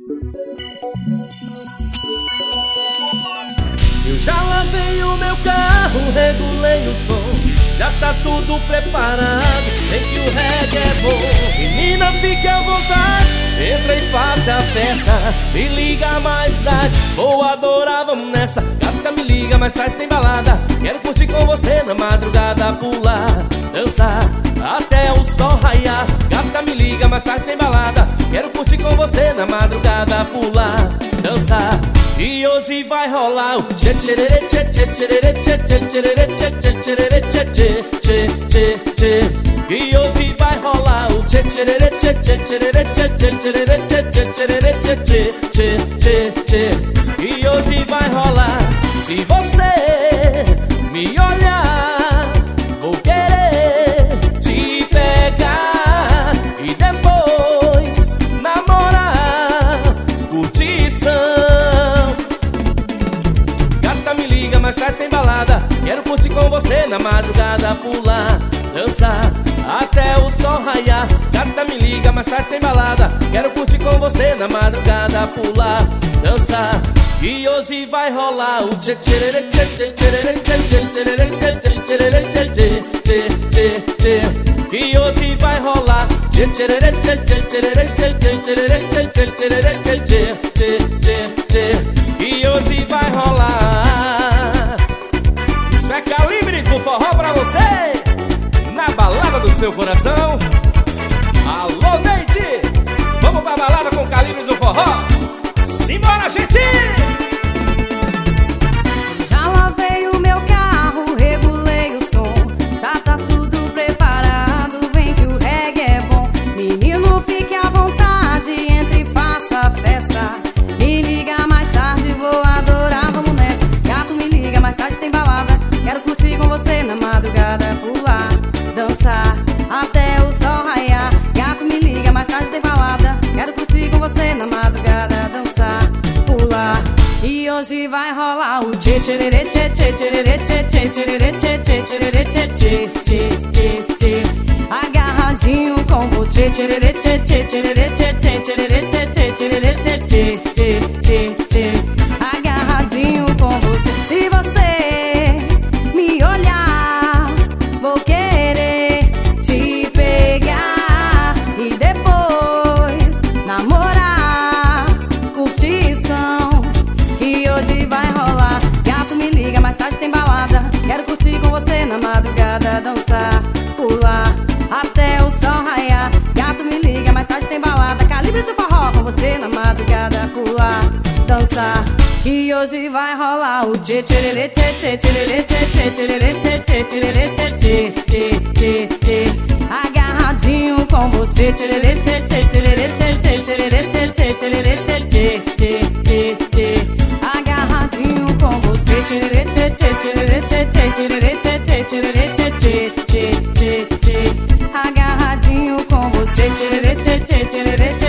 Eu já lavei o meu carro, regulei o som, já tá tudo preparado, vem que o reggae é bom. Menina, fique à vontade, entra e faça a festa, me liga mais tarde, vou adorar, vamos nessa. Gata, me liga mais tarde, tem balada, quero curtir com você na madrugada, pular, dançar até o sol raiar. Gata, me liga mais tarde, tem balada, quero curtir com você na madrugada, pular, dançar. E hoje vai rolar o tchê tchererê tchê tchê tchererê tchê tchê tchererê tchê tchê tchererê tchê tchê tchê tchê tchê. E hoje vai rolar o tchê tchererê tchê tchê tchererê tchê tchê tchererê tchê tchê tchererê tchê tchê tchê tchê tchê. E hoje vai rolar. Se você me olhar, vou querer te pegar e depois namorar, curtição. Me liga, mais tarde tem balada, quero curtir com você na madrugada, pular, dançar até o sol raiar. Gata, me liga, mais tarde tem balada, quero curtir com você na madrugada, pular, dançar. E hoje vai rolar o tchê tchererê tchê tchê tchererê tchê tchê tchererê tchê tchê tchererê tchê tchê tchê tchê. E hoje vai rolar tchê tchererê tchê tchê tchererê tchê tchê tchererê tchê tchê tchererê tchê tchê tchê tchê. E hoje vai rolar. Isso é Calibres do Forró pra você, na balada do seu coração. Alô, Neide, vamos pra balada com Calibres do Forró. Simbora, gente! Já lavei o meu carro, regulei o som, já tá tudo preparado, vem que o reggae é bom. Menino, fique à vontade, entre e faça a festa, me liga mais tarde, vou adorar, vamos nessa. Gato, me liga mais tarde, tem balada, quero curtir com você na madrugada, pular, dançar até o sol raiar. Gato, me liga mais tarde, tem balada, quero curtir com você na madrugada, dançar, pular. E hoje vai rolar o tchê tchererê tchê tchê tchererê tchê tchê tchererê tchê tchê tchererê tchê tchê tchê tchê tchê. Agarradinho com você, tchererê tchê tchê tchererê tchê tchê tchererê tchê tchê tchererê tchê tchê tchê tchê tchê. Agarradinho com você. Se você me olhar, vou querer te pegar e depois namorar, curtição. E hoje vai rolar. Gato, me liga, mais tarde tem balada, quero curtir com você na madrugada, dançar, pular até o sol raiar. Gato, me liga, mais tarde tem balada, Calibres do Forró com você na madrugada, pular, dançar. E hoje vai rolar o tchê tchererê tchê tchê tchererê tchê tchê tchererê tchê tchê tchererê tchê tchê tchê tchê tchê. Agarradinho com você, tchererê tchê tchê tchererê tchê tchê tchererê tchê tchê tchererê tchê tchê tchê tchê tchê. Agarradinho com você, tchererê tchê tchê tchererê tchê tchê tchererê tchê tchê tchererê tchê tchê tchê tchê tchê. Agarradinho com você, tchererê tchê tchê tchererê tchê